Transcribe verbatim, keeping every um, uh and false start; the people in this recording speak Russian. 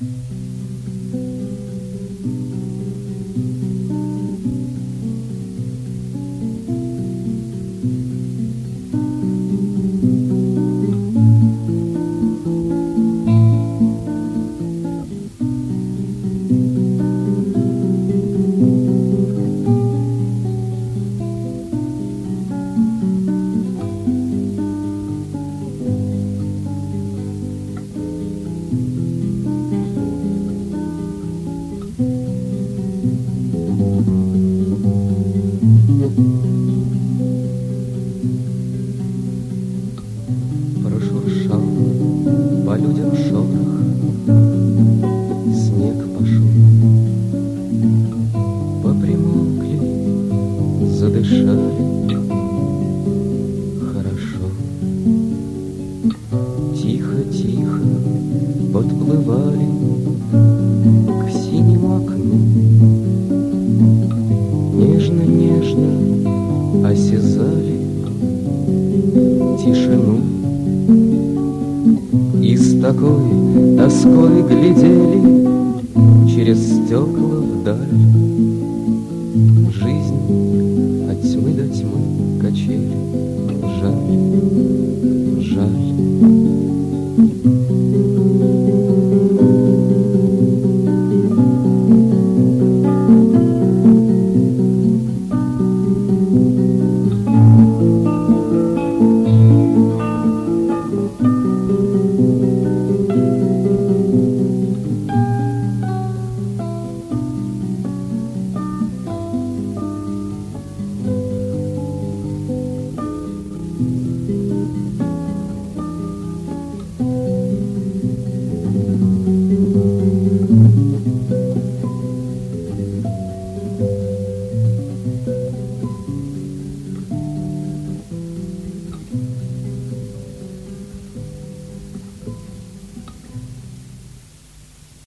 Прошуршал по людям шорох, снег пошел, попримолкли, задышали хорошо. Тихо-тихо подплывали к синему окну, нежно-нежно осязали тишину. И с такой тоской глядели через стекла вдаль. Жизнь от тьмы до тьмы качели.